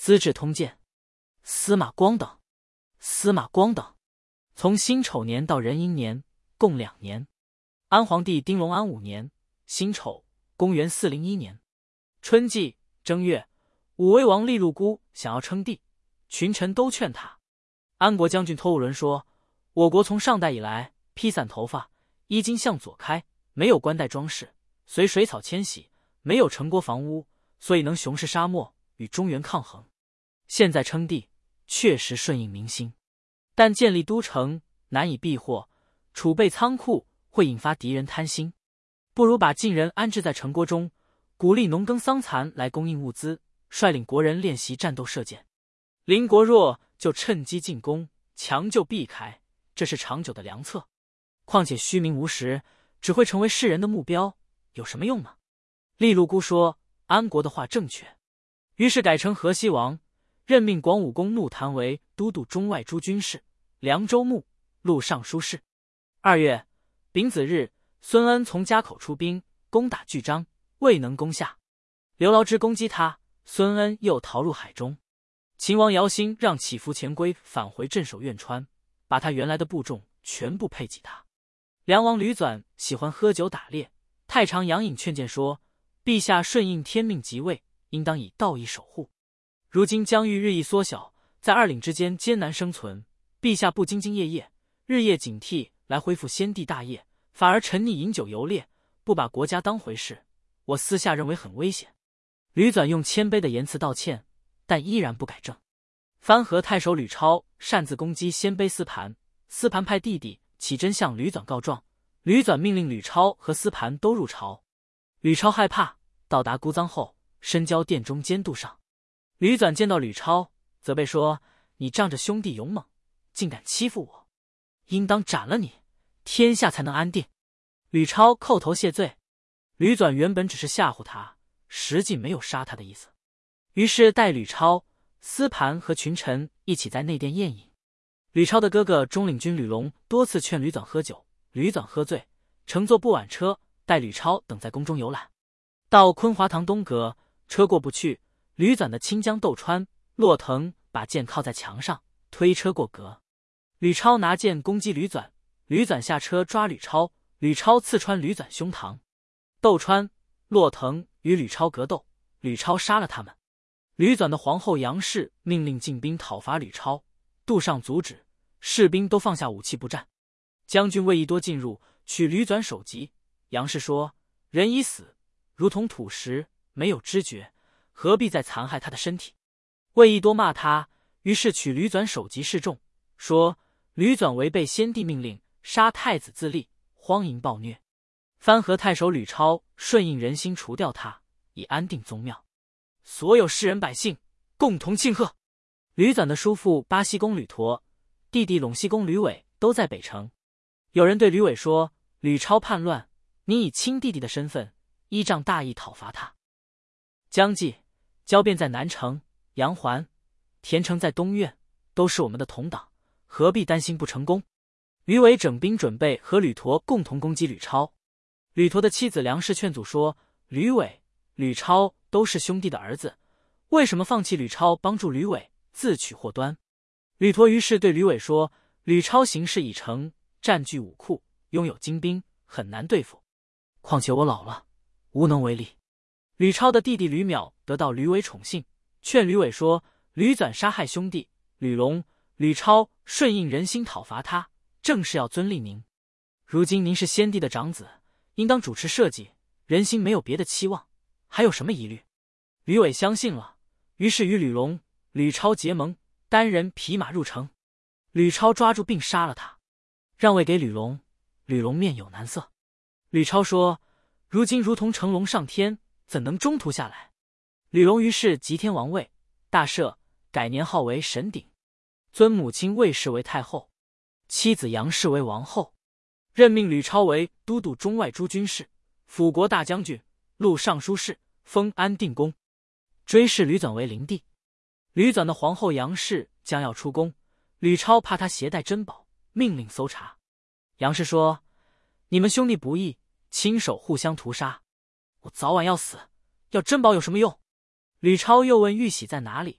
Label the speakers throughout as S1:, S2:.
S1: 资治通鉴》，司马光等。司马光等，从辛丑年到壬寅年，共2年。安皇帝丁隆安5年，辛丑，公元401年春季正月，武威王利禄孤想要称帝，群臣都劝他。安国将军托物伦说：“我国从上代以来，披散头发，衣襟向左开，没有冠带装饰，随水草迁徙，没有城郭房屋，所以能雄视沙漠，与中原抗衡。现在称帝，确实顺应民心，但建立都城难以避祸，储备仓库会引发敌人贪心，不如把晋人安置在城郭中，鼓励农耕桑蚕来供应物资，率领国人练习战斗射箭。邻国弱就趁机进攻，强就避开，这是长久的良策。况且虚名无实，只会成为世人的目标，有什么用呢？”利禄孤说安国的话正确，于是改称河西王，任命广武公怒谭为都督中外诸军事，凉州牧，录尚书事。2月丙子日，孙恩从家口出兵，攻打巨章，未能攻下。刘牢之攻击他，孙恩又逃入海中。秦王姚兴让乞伏前归返回镇守苑川，把他原来的部众全部配给他。梁王吕纂喜欢喝酒打猎，太常杨颖劝谏说：“陛下顺应天命即位，应当以道义守护。如今疆域日益缩小，在2岭之间艰难生存，陛下不兢兢业业，日夜警惕来恢复先帝大业，反而沉溺饮酒游猎，不把国家当回事，我私下认为很危险。”吕纂用谦卑的言辞道歉，但依然不改正。番河太守吕超擅自攻击鲜卑司盘，司盘派弟弟启真向吕纂告状，吕纂命令吕超和司盘都入朝。吕超害怕，到达姑臧后，深交殿中监督上。吕纂见到吕超，责备说：“你仗着兄弟勇猛，竟敢欺负我，应当斩了你，天下才能安定。”吕超叩头谢罪。吕纂原本只是吓唬他，实际没有杀他的意思，于是带吕超、司盘和群臣一起在内殿宴饮。吕超的哥哥中领军吕龙多次劝吕纂喝酒，吕纂喝醉，乘坐布挽车，带吕超等在宫中游览。到坤华堂东阁，车过不去，吕纂的亲将窦川、骆腾把剑靠在墙上，推车过阁。吕超拿剑攻击吕纂，吕纂下车抓吕超，吕超刺穿吕纂胸膛。窦川、骆腾与吕超格斗，吕超杀了他们。吕纂的皇后杨氏命令进兵讨伐吕超，杜尚阻止，士兵都放下武器不战。将军魏义多进入，取吕纂首级。杨氏说：“人已死，如同土石，没有知觉，何必再残害他的身体？”魏义多骂他，于是取吕纂首级示众，说吕纂违背先帝命令，杀太子自立，荒淫暴虐。番河太守吕超顺应人心，除掉他，以安定宗庙。所有士人百姓共同庆贺。吕纂的叔父巴西公吕佗，弟弟陇西公吕伟都在北城。有人对吕伟说：“吕超叛乱，你以亲弟弟的身份，依仗大义讨伐他。”将计，焦辩在南城，杨环、田成在东苑，都是我们的同党，何必担心不成功？吕伟整兵准备和吕佗共同攻击吕超。吕佗的妻子梁氏劝阻说：“吕伟、吕超都是兄弟的儿子，为什么放弃吕超帮助吕伟，自取祸端？”吕佗于是对吕伟说：“吕超行事已成，占据武库，拥有精兵，很难对付。况且我老了，无能为力。”吕超的弟弟吕邈得到吕伟宠幸，劝吕伟说：“吕纂杀害兄弟，吕龙、吕超顺应人心讨伐他，正是要尊立您。如今您是先帝的长子，应当主持社稷，人心没有别的期望，还有什么疑虑？”吕伟相信了，于是与吕龙、吕超结盟，单人匹马入城。吕超抓住并杀了他，让位给吕龙。吕龙面有难色。吕超说：“如今如同乘龙上天，怎能中途下来？”吕龙于是即天王位，大赦，改年号为神鼎，尊母亲魏氏为太后，妻子杨氏为王后，任命吕超为都督中外诸军事，辅国大将军，录尚书事，封安定公，追谥吕纂为灵帝。吕纂的皇后杨氏将要出宫，吕超怕他携带珍宝，命令搜查。杨氏说：“你们兄弟不义，亲手互相屠杀，我早晚要死，要珍宝有什么用？”吕超又问玉玺在哪里，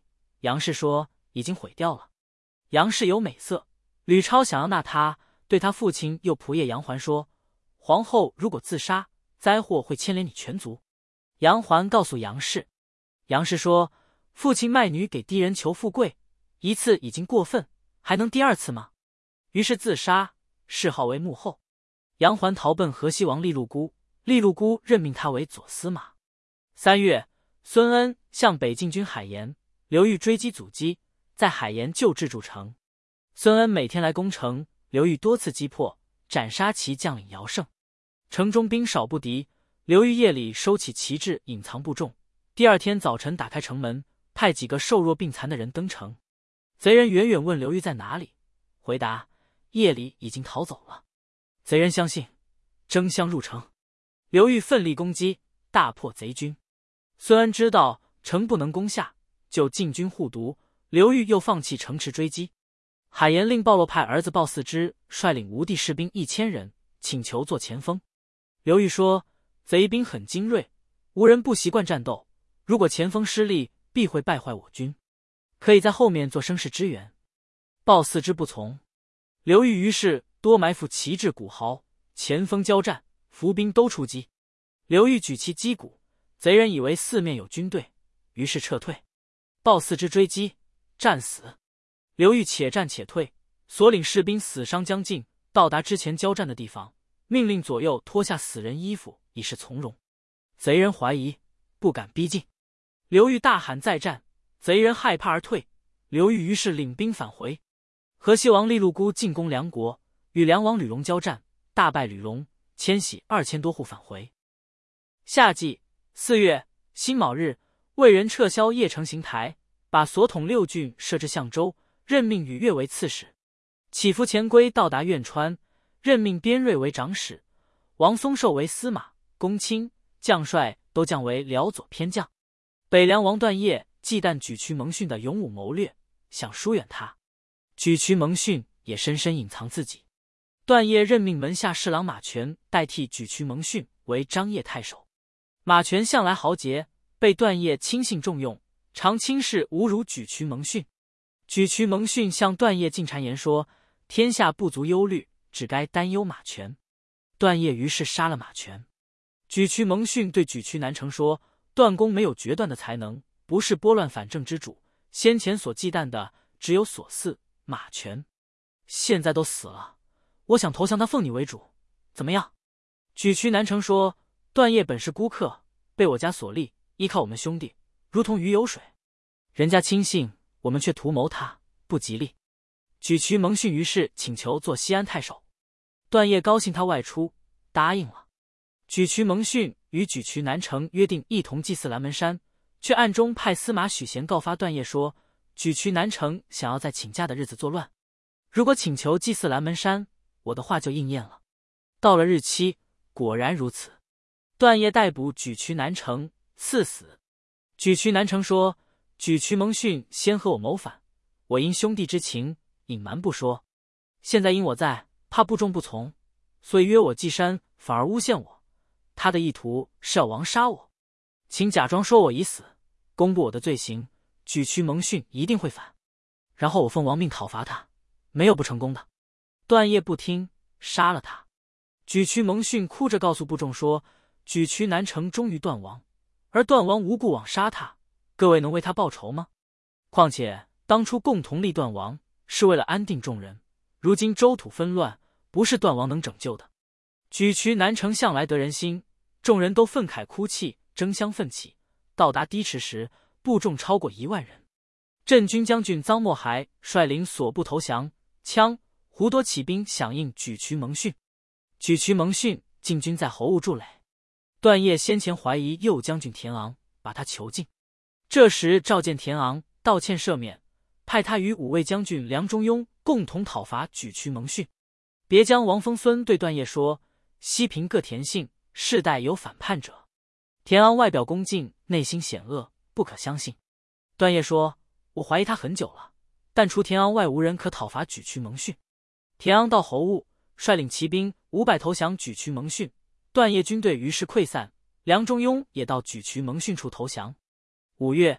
S1: 杨氏说已经毁掉了。杨氏有美色，吕超想要纳他，对他父亲又仆夜杨环说，皇后如果自杀，灾祸会牵连你全族。杨环告诉杨氏，杨氏说，父亲卖女给低人求富贵，一次已经过分，还能第二次吗？于是自杀，谥号为穆后。杨环逃奔河西王利禄姑，利禄姑任命他为左司马。3月，孙恩向北进军海盐，刘裕追击阻击，在海盐救治筑城。孙恩每天来攻城，刘裕多次击破，斩杀其将领姚胜。城中兵少不敌，刘裕夜里收起旗帜，隐藏部众。第二天早晨打开城门，派几个瘦弱病残的人登城。贼人远远问刘裕在哪里，回答夜里已经逃走了。贼人相信，争相入城。刘裕奋力攻击，大破贼军。孙恩知道城不能攻下，就进军护毒。刘裕又放弃城池追击。海盐令鲍洛派儿子鲍四之率领吴地士兵1000人，请求做前锋。刘裕说，贼兵很精锐，吴人不习惯战斗，如果前锋失利，必会败坏我军，可以在后面做声势支援。鲍四之不从。刘裕于是多埋伏旗帜鼓号，前锋交战，伏兵都出击。刘裕举旗击鼓，贼人以为四面有军队，于是撤退。鲍四之追击，战死。刘裕且战且退，所领士兵死伤将近，到达之前交战的地方，命令左右脱下死人衣服，以示从容。贼人怀疑，不敢逼近。刘裕大喊再战，贼人害怕而退。刘裕于是领兵返回。河西王利禄姑进攻梁国，与梁王吕荣交战，大败吕荣，迁徙2000多户返回。夏季4月辛卯日，魏人撤销邺城邢台，把所统6郡设置相州，任命禹越为刺史。起伏前归到达苑川，任命边瑞为长史，王松寿为司马、公卿，将帅都降为辽左偏将。北凉王段业忌惮沮渠蒙逊的勇武谋略，想疏远他。沮渠蒙逊也深深隐藏自己。段业任命门下侍郎马权代替沮渠蒙逊为张掖太守。马权向来豪杰，被段业轻信重用，常轻视侮辱沮渠蒙逊。沮渠蒙逊向段业进谗言说，天下不足忧虑，只该担忧马权。段业于是杀了马权。沮渠蒙逊对沮渠南城说，段公没有决断的才能，不是拨乱反正之主，先前所忌惮的只有所嗣马权，现在都死了，我想投降他，奉你为主，怎么样？沮渠南城说，段业本是孤客，被我家所立，依靠我们兄弟，如同鱼有水，人家轻信，我们却图谋他，不吉利。沮渠蒙逊于是请求做西安太守。段业高兴他外出，答应了。沮渠蒙逊与沮渠南城约定一同祭祀蓝门山，却暗中派司马许贤告发段业说，沮渠南城想要在请假的日子作乱，如果请求祭祀蓝门山，我的话就应验了。到了日期，果然如此。段业逮捕沮渠南城，赐死。沮渠南城说，沮渠蒙逊先和我谋反，我因兄弟之情隐瞒不说，现在因我在，怕部众不从，所以约我祭山，反而诬陷我。他的意图是要王杀我，请假装说我已死，公布我的罪行，沮渠蒙逊一定会反，然后我奉王命讨伐他，没有不成功的。段业不听，杀了他。沮渠蒙逊哭着告诉部众说，沮渠南城忠于段王，而段王无故枉杀他，各位能为他报仇吗？况且当初共同立段王是为了安定众人，如今州土纷乱，不是段王能拯救的。沮渠南城向来得人心，众人都愤慨哭泣，争相奋起。到达堤池时，部众超过1万人。镇军将军臧默骸率领所部投降，羌、胡多起兵响应沮渠蒙逊。沮渠蒙逊进军在侯务筑垒。段业先前怀疑右将军田昂，把他囚禁。这时召见田昂，道歉赦免，派他与五位将军梁中庸共同讨伐沮渠蒙逊。别将王封孙对段业说，西平各田姓，世代有反叛者。田昂外表恭敬，内心险恶，不可相信。段业说，我怀疑他很久了，但除田昂外无人可讨伐沮渠蒙逊。田昂到侯务，率领骑兵500投降沮渠蒙逊。段业军队于是溃散，梁中庸也到沮渠蒙逊处投降。5月，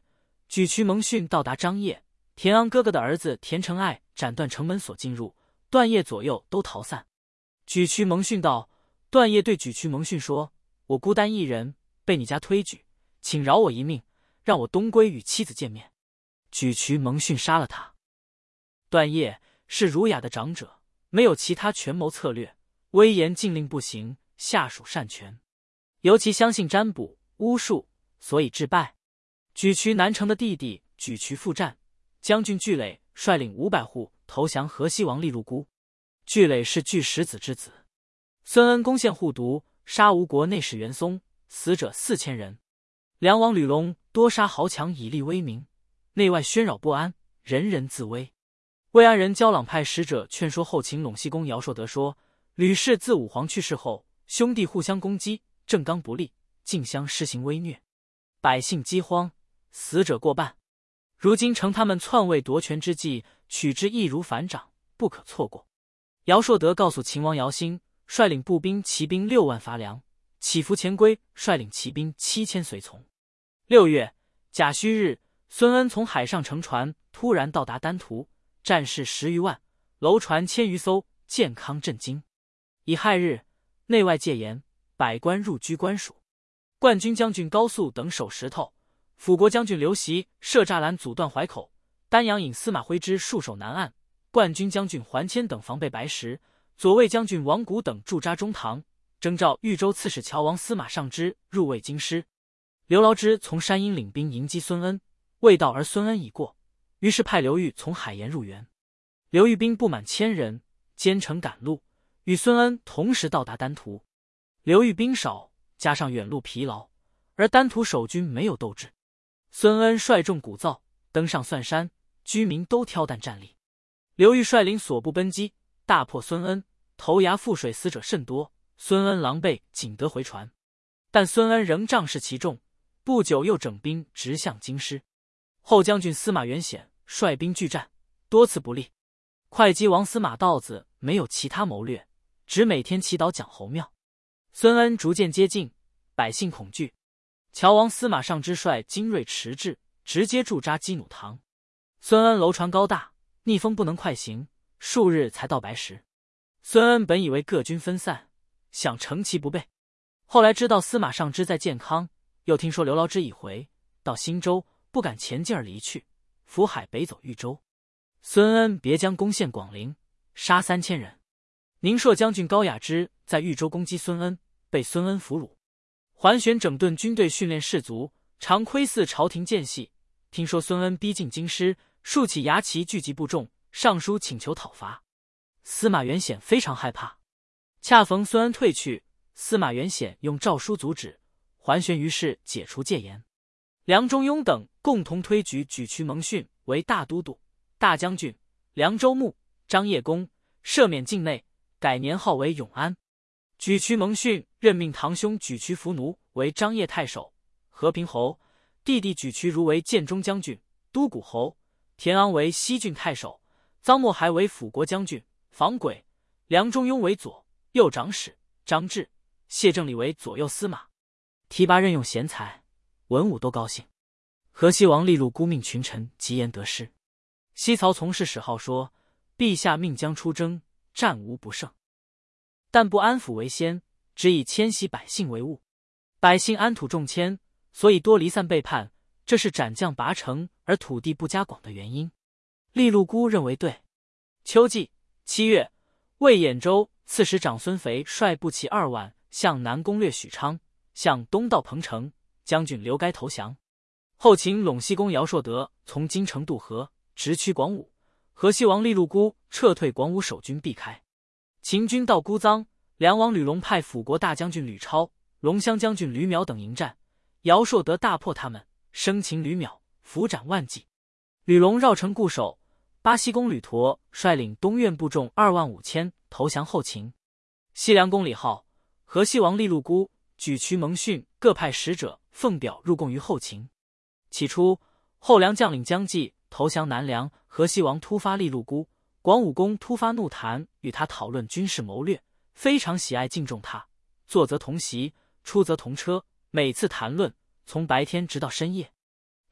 S1: 沮渠蒙逊到达张掖，田昂哥哥的儿子田承爱斩断城门锁进入，段业左右都逃散。沮渠蒙逊道：段业对沮渠蒙逊说：我孤单一人，被你家推举，请饶我一命，让我东归与妻子见面。沮渠蒙逊杀了他。段业是儒雅的长者，没有其他权谋策略，威严禁令不行，下属擅权，尤其相信占卜巫术，所以致败。沮渠南城的弟弟沮渠复战，将军巨垒率领500户投降河西王利禄孤。巨垒是巨石子之子。孙恩攻陷护犊，杀吴国内史元松，死者4000人。梁王吕龙多杀豪强以立威名，内外喧扰不安，人人自危。魏安人焦朗派使者劝说后秦陇西公姚硕德说：吕氏自武皇去世后，兄弟互相攻击，正刚不利，竞相施行威虐，百姓饥荒，死者过半。如今乘他们篡位夺权之际，取之易如反掌，不可错过。姚硕德告诉秦王姚兴，率领步兵骑兵6万乏粮，起伏前归率领骑兵7000随从。6月甲戌日，孙恩从海上乘船突然到达丹徒，战士10余万，楼船1000余艘，健康震惊。乙亥日，内外戒严，百官入居官署。冠军将军高肃等守石头，辅国将军刘袭设栅栏阻断淮口，丹阳尹司马徽之戍守南岸，冠军将军桓谦等防备白石，左卫将军王谷等驻扎中堂，征召豫州刺史乔王司马尚之入卫京师。刘牢之从山阴领兵迎击孙恩，未到而孙恩已过，于是派刘裕从海盐入援。刘裕兵不满1000人，兼程赶路，与孙恩同时到达丹徒。刘裕兵少，加上远路疲劳，而丹徒守军没有斗志。孙恩率众鼓噪，登上蒜山，居民都挑担站立。刘裕率领所部奔击，大破孙恩，投崖覆水，死者甚多。孙恩狼狈，仅得回船。但孙恩仍仗势其众，不久又整兵直向京师。后将军司马元显率兵拒战，多次不利。会稽王司马道子没有其他谋略，只每天祈祷讲侯庙。孙恩逐渐接近，百姓恐惧。乔王司马尚之率精锐迟滞，直接驻扎鸡弩堂。孙恩楼船高大，逆风不能快行，数日才到白石。孙恩本以为各军分散，想乘其不备，后来知道司马尚之在建康，又听说刘牢之已回到新州，不敢前进而离去，浮海北走豫州。孙恩别将攻陷广陵，杀3000人。宁朔将军高雅之在豫州攻击孙恩，被孙恩俘虏。桓玄整顿军队，训练士卒，常窥伺朝廷间隙，听说孙恩逼近京师，竖起牙旗聚集部众，上书请求讨伐。司马元显非常害怕，恰逢孙恩退去，司马元显用诏书阻止，桓玄于是解除戒严。梁中庸等共同推举沮渠蒙逊为大都督、大将军、凉州牧、张掖公，赦免境内，改年号为永安。沮渠蒙逊任命堂兄沮渠伏奴为张掖太守、和平侯，弟弟沮渠如为建中将军、都谷侯，田昂为西郡太守，臧默还为辅国将军、防鬼，梁中庸为左右长史，张志、谢正礼为左右司马。提拔任用贤才，文武都高兴。河西王利禄孤命群臣疾言得失。西曹从事史号说：陛下命将出征，战无不胜，但不安抚为先，只以迁徙百姓为务。百姓安土重迁，所以多离散背叛，这是斩将拔城而土地不加广的原因。利禄孤认为对。秋季7月，魏兖州刺史长孙肥率步骑2万向南攻略许昌，向东到彭城，将军刘该投降。后秦陇西公姚硕德从京城渡河，直趋广武。河西王利禄孤撤退广武守军避开。秦军到姑臧，梁王吕龙派辅国大将军吕超、龙骧将军吕邈等迎战，姚硕德大破他们，生擒吕邈，俘斩万计。吕龙绕城固守，巴西公吕佗率领东院部众2万5千投降后秦。西凉公李浩、河西王利禄孤、沮渠蒙逊各派使者奉表入贡于后秦。起初，后梁将领姜济投降南梁，河西王突发利禄孤，广武公突发怒谈，与他讨论军事谋略，非常喜爱敬重他，坐则同席，出则同车，每次谈论，从白天直到深夜。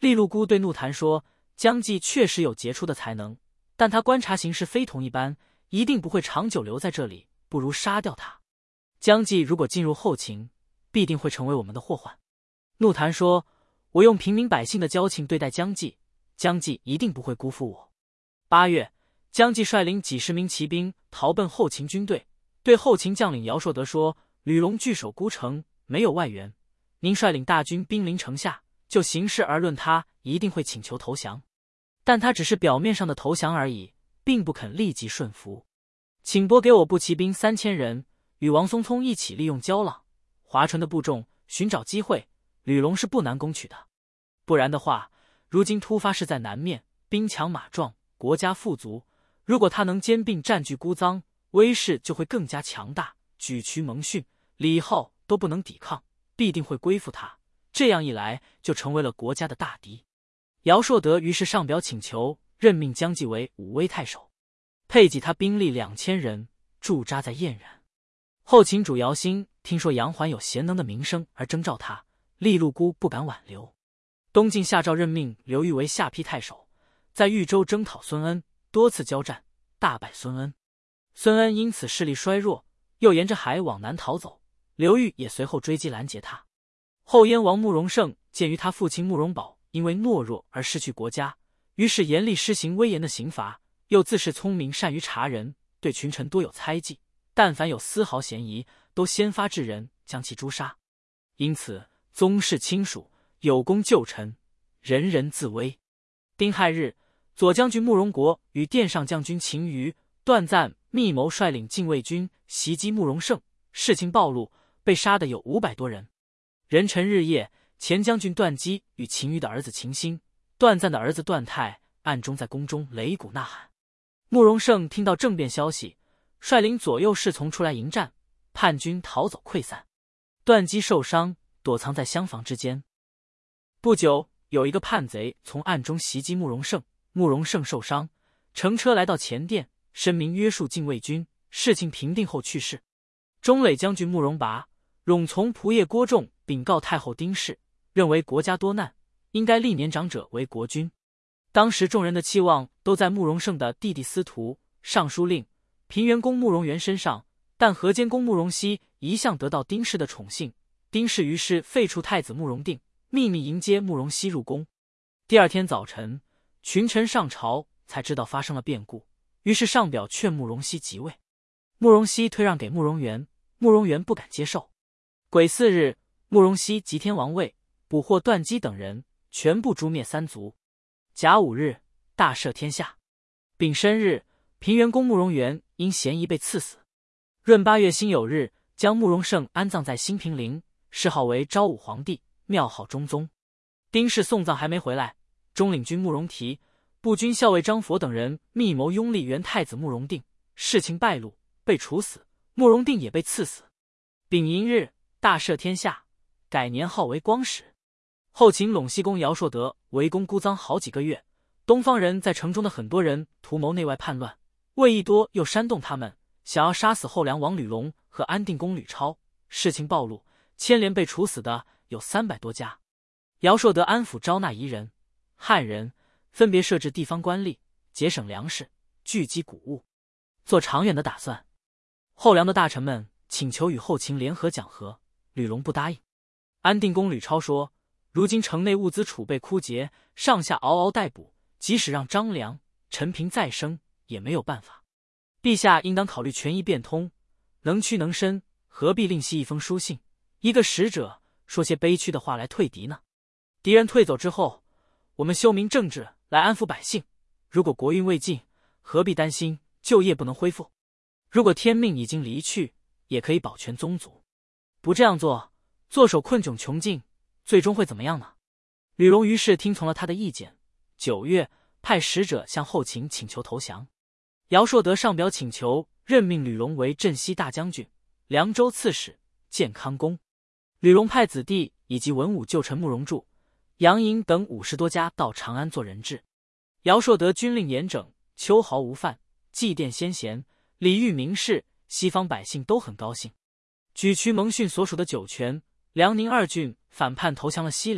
S1: 利禄姑对怒檀说：“姜继确实有杰出的才能，但他观察形势非同一般，一定不会长久留在这里，不如杀掉他。姜继如果进入后秦，必定会成为我们的祸患。”怒檀说：“我用平民百姓的交情对待姜继，姜继一定不会辜负我。”8月，姜继率领几十名骑兵逃奔后秦军队，对后秦将领姚硕德说：“吕龙据守孤城，没有外援，您率领大军兵临城下，就形势而论，他一定会请求投降。但他只是表面上的投降而已，并不肯立即顺服。请拨给我步骑兵3000人，与王松聪一起利用胶囊、华淳的部众，寻找机会，吕龙是不难攻取的。不然的话，如今突发势在南面，兵强马壮，国家富足，如果他能兼并占据姑臧，威势就会更加强大，举渠蒙逊、李浩都不能抵抗，必定会归附他。这样一来，就成为了国家的大敌。”姚硕德于是上表请求任命姜继为武威太守，配给他兵力2000人，驻扎在燕然。后秦主姚兴听说杨环有贤能的名声而征召他，利禄姑不敢挽留。东晋下诏任命刘裕为下邳太守，在豫州征讨孙恩，多次交战，大败孙恩。孙恩因此势力衰弱，又沿着海往南逃走，刘裕也随后追击拦截他。后燕王慕容盛鉴于他父亲慕容宝因为懦弱而失去国家，于是严厉施行威严的刑罚，又自恃聪明善于察人，对群臣多有猜忌，但凡有丝毫嫌疑，都先发制人，将其诛杀。因此宗室亲属有功旧臣，人人自危。丁亥日，左将军慕容国与殿上将军秦瑜、段赞密谋率领禁卫军袭击慕容盛，事情暴露，被杀的有500多人。壬辰日夜，前将军段基与秦瑜的儿子秦兴、段赞的儿子段泰暗中在宫中擂鼓呐喊。慕容盛听到政变消息，率领左右侍从出来迎战，叛军逃走溃散。段基受伤，躲藏在厢房之间。不久，有一个叛贼从暗中袭击慕容盛，慕容盛受伤，乘车来到前殿，申明约束禁卫军，事情平定后去世。中垒将军慕容拔、冗从仆射郭仲禀告太后丁氏，认为国家多难，应该立年长者为国君。当时众人的期望都在慕容盛的弟弟司徒、尚书令、平原公慕容元身上，但河间公慕容熙一向得到丁氏的宠幸，丁氏于是废黜太子慕容定，秘密迎接慕容熙入宫。第二天早晨，群臣上朝，才知道发生了变故，于是上表劝慕容熙即位。慕容熙推让给慕容元，慕容元不敢接受。癸巳日，慕容熙即天王位，捕获段基等人，全部诛灭3族。甲午日，大赦天下。丙申日，平原公慕容元因嫌疑被赐死。闰8月辛酉日，将慕容盛安葬在新平陵，谥号为昭武皇帝，庙号中宗。丁氏送葬还没回来，中领军慕容提、步军校尉张佛等人密谋拥立元太子慕容定，事情败露，被处死，慕容定也被赐死。丙寅日，大赦天下，改年号为光始。后秦陇西公姚硕德围攻姑臧好几个月，东方人在城中的很多人图谋内外叛乱，魏义多又煽动他们，想要杀死后梁王吕龙和安定公吕超。事情暴露，牵连被处死的有300多家。姚硕德安抚招纳夷人、汉人，分别设置地方官吏，节省粮食，聚集谷物，做长远的打算。后梁的大臣们请求与后秦联合讲和，吕龙不答应。安定公吕超说，如今城内物资储备枯竭，上下嗷嗷待哺，即使让张良、陈平再生，也没有办法。陛下应当考虑权宜变通，能屈能伸，何必另惜一封书信，一个使者说些悲屈的话来退敌呢？敌人退走之后，我们修明政治来安抚百姓。如果国运未尽，何必担心旧业不能恢复？如果天命已经离去，也可以保全宗族。不这样做，坐守困窘穷尽，最终会怎么样呢？吕龙于是听从了他的意见。9月，派使者向后秦请求投降。姚硕德上表请求任命吕龙为镇西大将军、凉州刺史、建康公。吕龙派子弟以及文武旧臣慕容柱、杨颖等50多家到长安做人质。姚硕德军令严整，秋毫无犯，祭奠先贤，礼遇名士，西方百姓都很高兴。举渠蒙逊所属的酒泉、辽宁2郡反叛投降了西凉，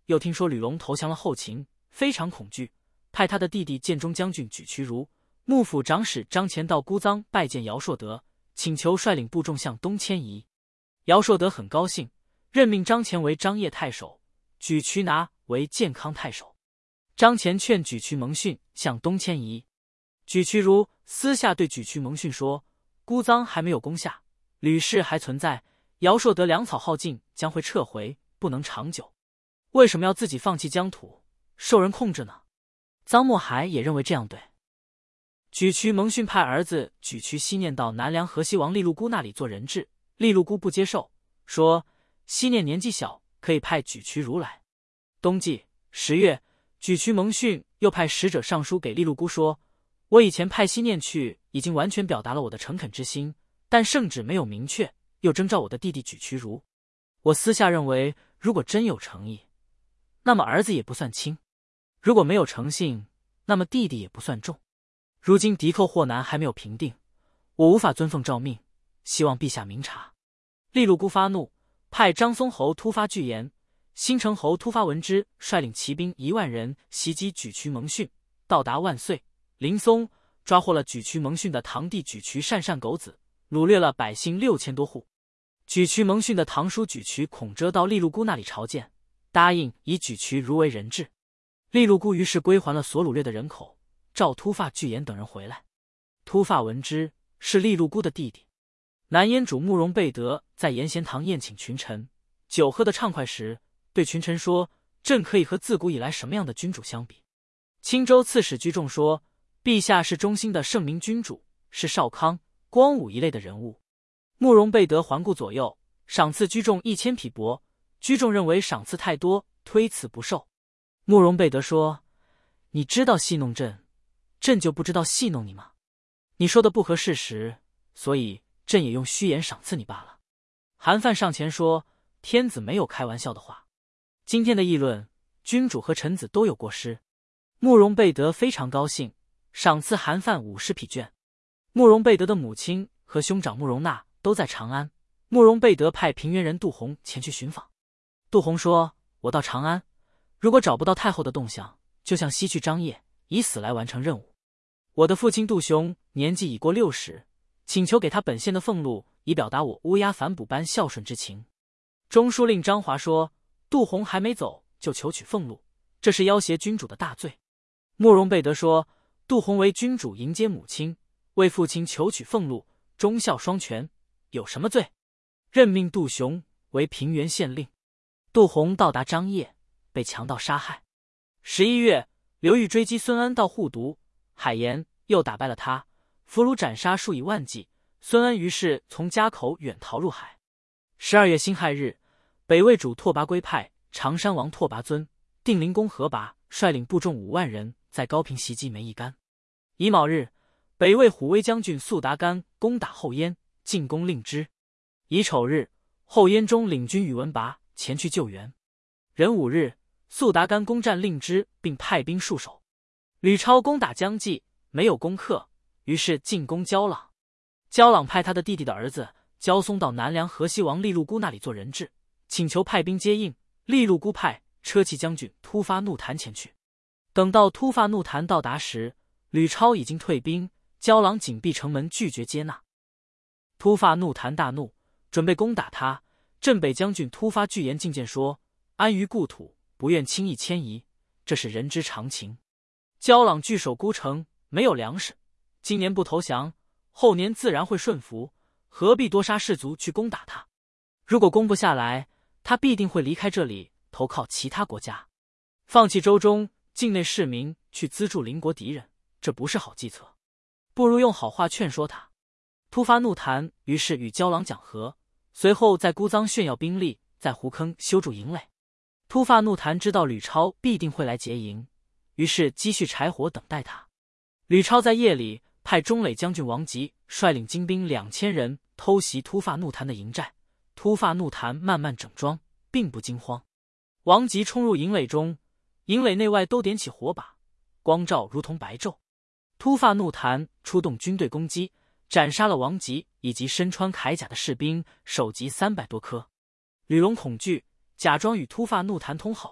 S1: 又听说吕龙投降了后秦，非常恐惧，派他的弟弟建中将军举渠如、幕府长史张虔到姑臧拜见姚硕德，请求率领部众向东迁移。姚硕德很高兴，任命张虔为张掖太守，举渠拿为建康太守。张虔劝举渠蒙逊向东迁移，举渠如私下对举渠蒙逊说：“姑臧还没有攻下，吕氏还存在，姚硕德粮草耗尽，将会撤回，不能长久。为什么要自己放弃疆土，受人控制呢？”臧默海也认为这样对。举渠蒙逊派儿子举渠西念到南梁河西王利禄姑那里做人质，利禄姑不接受，说西念年纪小，可以派举渠如来。冬季10月，举渠蒙逊又派使者上书给利禄姑说：“我以前派西念去，已经完全表达了我的诚恳之心，但圣旨没有明确，又征召我的弟弟举渠如。我私下认为，如果真有诚意，那么儿子也不算轻；如果没有诚信，那么弟弟也不算重。如今敌寇祸难还没有平定，我无法遵奉诏命，希望陛下明察。”利禄姑发怒，派张松侯突发巨言、新城侯突发文之率领骑兵1万人袭击举渠蒙逊，到达万岁、林松，抓获了举渠蒙逊的堂弟举渠善狗子，掳掠了百姓6000多户。举渠蒙逊的堂叔举渠孔遮到利禄姑那里朝见，答应以举渠如为人质。利禄姑于是归还了所掳掠的人口，召突发巨言等人回来。突发文之是利禄姑的弟弟。南燕主慕容贝德在延贤堂宴请群臣，酒喝得畅快时，对群臣说：“朕可以和自古以来什么样的君主相比？”青州刺史居仲说：“陛下是忠心的圣明君主，是少康、光武一类的人物。”慕容贝德环顾左右，赏赐居仲1000匹帛，居仲认为赏赐太多，推辞不受。慕容贝德说：“你知道戏弄朕，朕就不知道戏弄你吗？你说的不合事实，所以朕也用虚言赏赐你罢了。”韩范上前说：“天子没有开玩笑的话。今天的议论，君主和臣子都有过失。”慕容贝德非常高兴，赏赐韩范50匹绢。慕容贝德的母亲和兄长慕容纳都在长安，慕容贝德派平原人杜洪前去寻访。杜洪说：“我到长安，如果找不到太后的动向，就向西去张掖，以死来完成任务。我的父亲杜雄年纪已过60，请求给他本县的俸禄，以表达我乌鸦反哺般孝顺之情。”中书令张华说：“杜洪还没走就求取俸禄，这是要挟君主的大罪。”慕容贝德说：“杜洪为君主迎接母亲，为父亲求取俸禄，忠孝双全，有什么罪？”任命杜雄为平原县令。杜洪到达张掖，被强盗杀害。11月，刘裕追击孙恩到护犊，海盐又打败了他，俘虏斩杀数以万计。孙恩于是从家口远逃入海。12月辛亥日，北魏主拓跋圭派常山王拓跋尊、定陵公何拔率领部众5万人在高平袭击梅邑干。乙卯日，北魏虎威将军速达干攻打后燕，进攻令枝。乙丑日，后燕中领军宇文拔前去救援。壬午日，速达干攻占令枝，并派兵戍守。吕超攻打姜济，没有攻克，于是进攻焦朗。焦朗派他的弟弟的儿子焦松到南梁河西王利禄姑那里做人质，请求派兵接应。利禄姑派车骑将军突发怒檀前去。等到突发怒檀到达时，吕超已经退兵，焦朗紧闭城门，拒绝接纳。突发怒檀大怒，准备攻打他。镇北将军突发巨言进谏说：“安于故土，不愿轻易迁移，这是人之常情。焦朗据守孤城，没有粮食，今年不投降，后年自然会顺服，何必多杀士卒去攻打他？如果攻不下来，他必定会离开这里，投靠其他国家，放弃州中境内市民去资助邻国敌人，这不是好计策。不如用好话劝说他。”突发怒檀于是与焦朗讲和，随后在姑臧炫耀兵力，在胡坑修筑营垒。突发怒檀知道吕超必定会来劫营，于是积蓄柴火等待他。吕超在夜里派中垒将军王吉率领精兵2000人偷袭突发怒檀的营寨。突发怒檀慢慢整装，并不惊慌。王吉冲入营垒中，营垒内外都点起火把，光照如同白昼。突发怒檀出动军队攻击，斩杀了王吉以及身穿铠甲的士兵，首级300多颗。吕龙恐惧，假装与突发怒檀通好，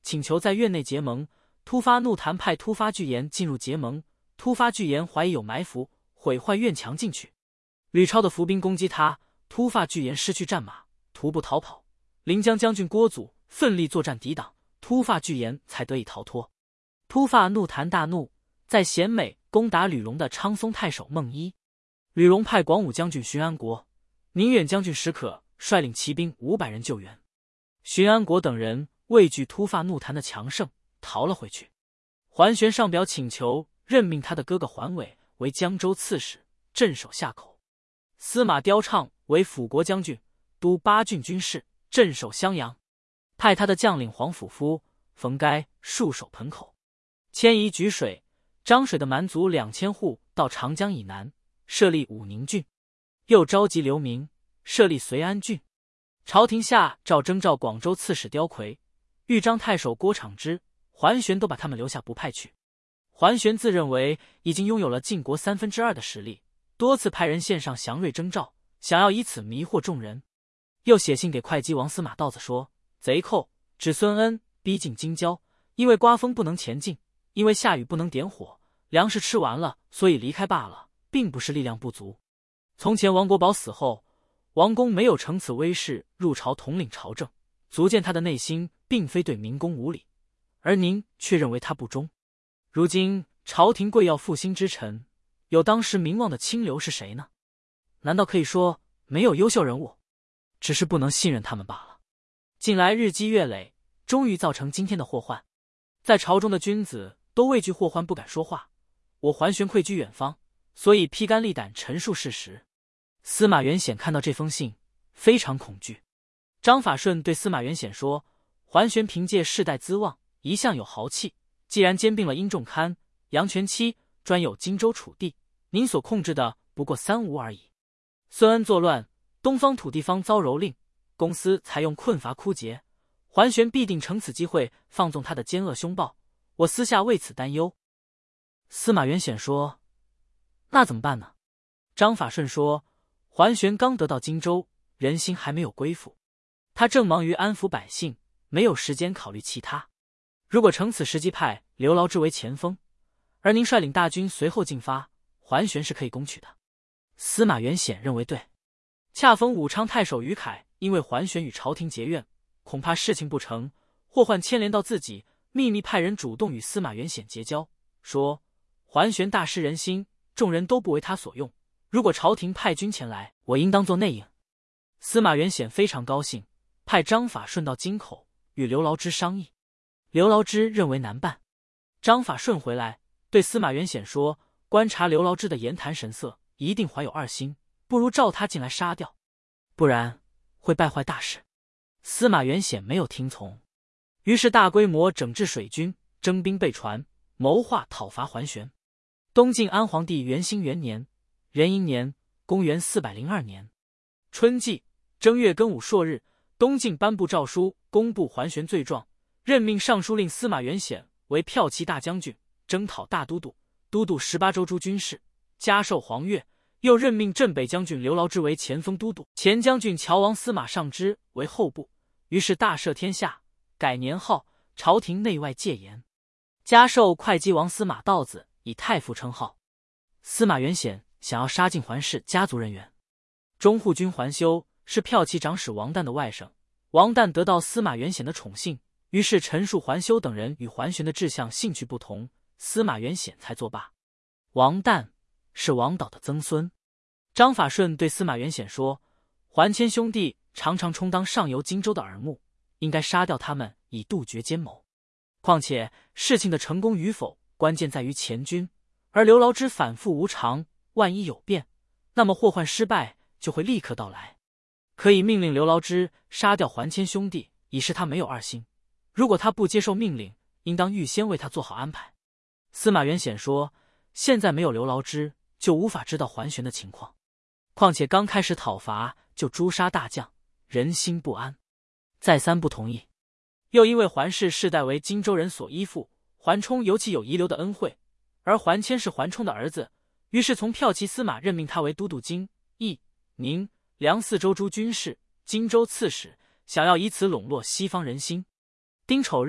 S1: 请求在院内结盟。突发怒谈派突发巨岩进入结盟，突发巨岩怀疑有埋伏，毁坏院墙进去。吕超的伏兵攻击他，突发巨岩失去战马，徒步逃跑。临江将军郭祖奋力作战抵挡，突发巨岩才得以逃脱。突发怒谈大怒，在咸美攻打吕荣的昌松太守孟一。吕荣派广武将军荀安国、宁远将军石可率领骑兵500人救援。荀安国等人畏惧突发怒谈的强盛，逃了回去。桓玄上表请求任命他的哥哥桓伟为江州刺史，镇守夏口；司马雕畅为辅国将军，督8郡军事，镇守襄阳。派他的将领黄甫夫、冯该戍守盆口。迁移沮水、漳水的蛮族2000户到长江以南，设立武宁郡。又召集流民，设立绥安郡。朝廷下诏征召广州刺史刁魁、豫章太守郭昶之、桓玄都把他们留下不派去。桓玄自认为已经拥有了晋国2/3的实力，多次派人献上祥瑞征兆，想要以此迷惑众人。又写信给会稽王司马道子说，贼寇指孙恩逼近京郊，因为刮风不能前进，因为下雨不能点火，粮食吃完了，所以离开罢了，并不是力量不足。从前王国宝死后，王公没有乘此威势入朝统领朝政，足见他的内心并非对明公无礼，而您却认为他不忠。如今朝廷贵要复兴之臣，有当时名望的清流是谁呢？难道可以说没有优秀人物，只是不能信任他们罢了？近来日积月累，终于造成今天的祸患。在朝中的君子都畏惧祸患，不敢说话。我桓玄愧居远方，所以披肝沥胆陈述事实。司马元显看到这封信，非常恐惧。张法顺对司马元显说，桓玄凭借世代资望，一向有豪气，既然兼并了殷仲堪、杨全期，专有荆州楚地，您所控制的不过3吴而已。孙恩作乱，东方土地方遭蹂躏，公司采用困乏枯竭，桓玄必定乘此机会放纵他的奸恶凶暴，我私下为此担忧。司马元显说，那怎么办呢？张法顺说，桓玄刚得到荆州，人心还没有归附，他正忙于安抚百姓，没有时间考虑其他。如果乘此时机派刘牢之为前锋，而您率领大军随后进发，桓玄是可以攻取的。司马元显认为对。恰逢武昌太守于凯因为桓玄与朝廷结怨，恐怕事情不成，祸患牵连到自己，秘密派人主动与司马元显结交，说桓玄大失人心，众人都不为他所用，如果朝廷派军前来，我应当做内应。司马元显非常高兴，派张法顺到京口与刘牢之商议。刘牢之认为难办。张法顺回来对司马元显说，观察刘牢之的言谈神色，一定怀有二心，不如召他进来杀掉，不然会败坏大事。司马元显没有听从，于是大规模整治水军，征兵备船，谋划讨伐桓玄。东晋安皇帝元兴元年，壬寅年，公元402年春季正月庚午朔日，东晋颁布诏书，公布桓玄罪状，任命尚书令司马元显为骠骑大将军，征讨大都督，都督18州诸军事，加授黄钺。又任命镇北将军刘牢之为前锋都督，前将军乔王司马尚之为后部。于是大赦天下，改年号，朝廷内外戒严，加授会稽王司马道子以太傅称号。司马元显想要杀尽桓氏家族人员。中护军桓修是骠骑长史王旦的外甥，王旦得到司马元显的宠幸，于是陈述桓修等人与桓玄的志向兴趣不同，司马元显才作罢。王旦是王导的曾孙。张法顺对司马元显说，桓谦兄弟常常充当上游荆州的耳目，应该杀掉他们以杜绝奸谋。况且事情的成功与否，关键在于前军，而刘牢之反复无常，万一有变，那么祸患失败就会立刻到来。可以命令刘牢之杀掉桓谦兄弟，以示他没有二心。如果他不接受命令，应当预先为他做好安排。司马元显说，现在没有刘牢之，就无法知道桓玄的情况。况且刚开始讨伐就诛杀大将，人心不安，再三不同意。又因为桓氏世代为荆州人所依附，桓冲尤其有遗留的恩惠，而桓谦是桓冲的儿子，于是从骠骑司马任命他为都督荆、益、宁、梁4州诸军事、荆州刺史，想要以此笼络西方人心。丁丑日，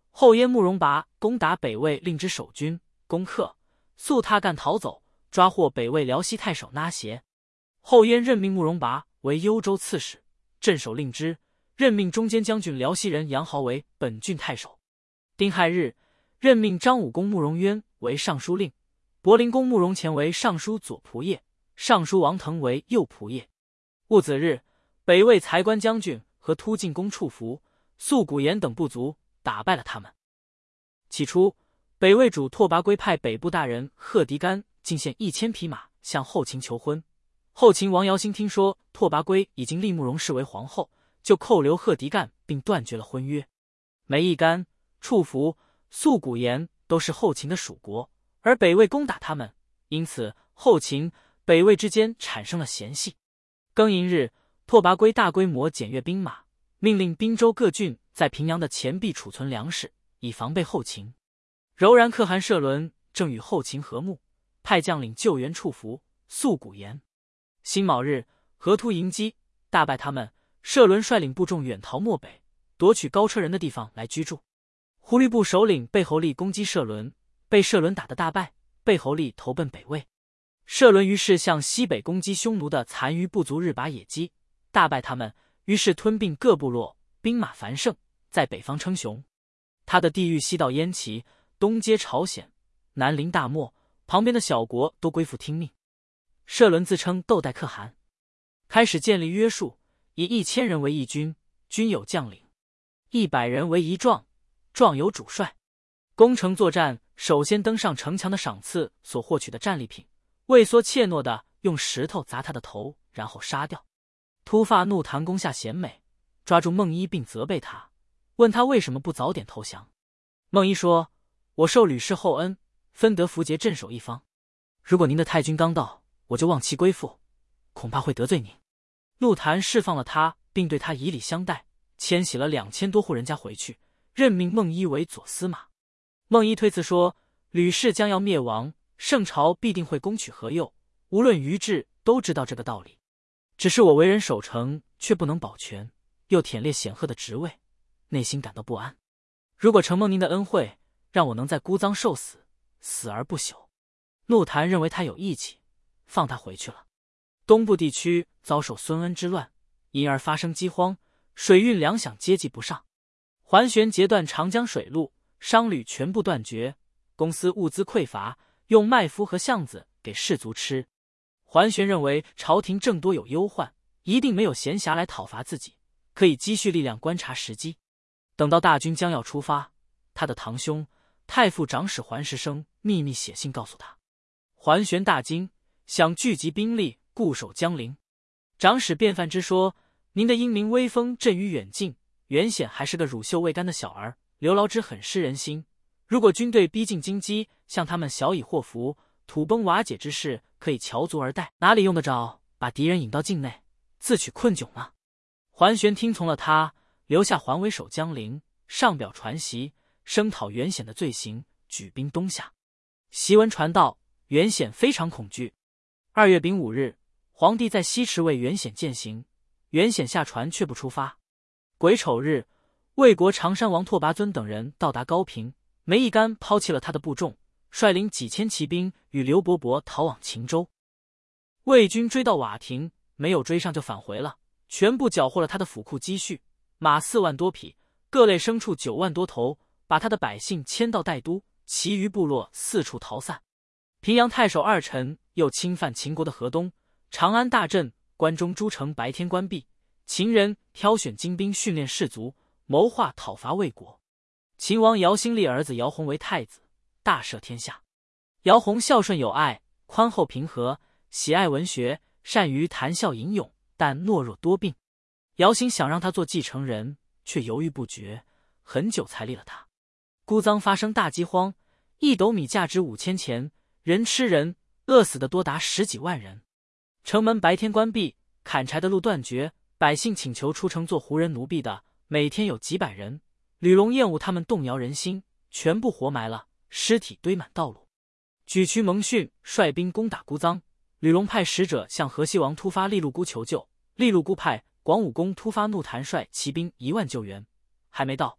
S1: 后燕慕容拔攻打北魏令之守军，攻克，速踏干逃走，抓获北魏辽西太守那协。后燕任命慕容拔为幽州刺史，镇守令之，任命中间将军辽西人杨豪为本郡太守。丁亥日，任命张武公慕容渊为尚书令，柏林公慕容乾为尚书左仆射，尚书王腾为右仆射。戊子日，北魏才官将军和突进公处服、宿古言等部族打败了他们。起初，北魏主拓跋圭派北部大人贺迪干进献1000匹马向后秦求婚。后秦王姚兴听说拓跋圭已经立慕容氏为皇后，就扣留贺迪干并断绝了婚约。梅义干、处服、宿古言都是后秦的属国，而北魏攻打他们，因此后秦、北魏之间产生了嫌隙。庚寅日，拓跋圭大规模检阅兵马，命令滨州各郡在平阳的前壁储存粮食，以防备后秦。柔然可汗舍伦正与后秦和睦，派将领救援处服、宿古言。辛卯日，河突迎击，大败他们。舍伦率领部众远逃漠北，夺取高车人的地方来居住。忽律部首领贝侯利攻击舍伦，被舍伦打得大败，贝侯利投奔北魏。舍伦于是向西北攻击匈奴的残余部族日拔野鸡，大败他们，于是吞并各部落，兵马繁盛，在北方称雄。他的地域西到燕齐，东接朝鲜，南临大漠，旁边的小国都归附听命。舍伦自称窦代可汗，开始建立约束，以1000人为一军，军有将领；100人为一壮，壮有主帅。攻城作战，首先登上城墙的赏赐所获取的战利品，畏缩怯懦的用石头砸他的头，然后杀掉。突发怒弹攻下贤美，抓住孟伊并责备他，问他为什么不早点投降。孟伊说：“我受吕氏厚恩，分得符节镇守一方。如果您的太君刚到，我就忘其归附，恐怕会得罪您。”陆谭释放了他，并对他以礼相待，迁徙了2000多户人家回去，任命孟伊为左司马。孟伊推辞说，吕氏将要灭亡，圣朝必定会攻取河右，无论于志都知道这个道理。只是我为人守城，却不能保全，又忝列显赫的职位，内心感到不安。如果承蒙您的恩惠，让我能在孤臧受死，死而不朽。陆谭认为他有义气，放他回去了。东部地区遭受孙恩之乱，因而发生饥荒，水运粮饷接济不上。桓玄截断长江水路，商旅全部断绝，公司物资匮乏，用麦麸和橡子给士卒吃。桓玄认为朝廷政多有忧患，一定没有闲暇来讨伐自己，可以积蓄力量观察时机。等到大军将要出发，他的堂兄太傅长史桓石生秘密写信告诉他。桓玄大惊，想聚集兵力固守江陵。长史卞范之说：“您的英明威风震于远近，袁显还是个乳臭未干的小儿，刘牢之很失人心。如果军队逼近京畿，向他们小以祸福，土崩瓦解之势可以乔足而待，哪里用得着把敌人引到境内，自取困窘呢？”桓玄听从了他，留下桓为守江陵，上表传檄，声讨袁显的罪行，举兵东下。檄文传到，袁显非常恐惧。2月丙午日，皇帝在西池为袁显饯行，袁显下船却不出发。癸丑日，魏国常山王拓跋尊等人到达高平，梅义干抛弃了他的部众，率领几千骑兵与刘伯伯逃往秦州。魏军追到瓦亭，没有追上就返回了，全部缴获了他的府库积蓄，马4万多匹，各类牲畜9万多头，把他的百姓迁到代都，其余部落四处逃散。平阳太守二臣又侵犯秦国的河东，长安大震，关中诸城白天关闭，秦人挑选精兵训练士卒，谋划讨伐魏国。秦王姚兴立儿子姚泓为太子，大赦天下。姚泓孝顺有爱，宽厚平和，喜爱文学，善于谈笑吟咏，但懦弱多病。姚兴想让他做继承人，却犹豫不决，很久才立了他。姑臧发生大饥荒，1斗米价值5000钱，人吃人，饿死的多达10几万人。城门白天关闭，砍柴的路断绝，百姓请求出城做胡人奴婢的，每天有几百人。吕龙厌恶他们动摇人心，全部活埋了，尸体堆满道路。沮渠蒙逊率兵攻打姑臧，吕龙派使者向河西王突发利禄姑求救，利禄姑派广武公突发怒弹率骑兵1万救援。还没到，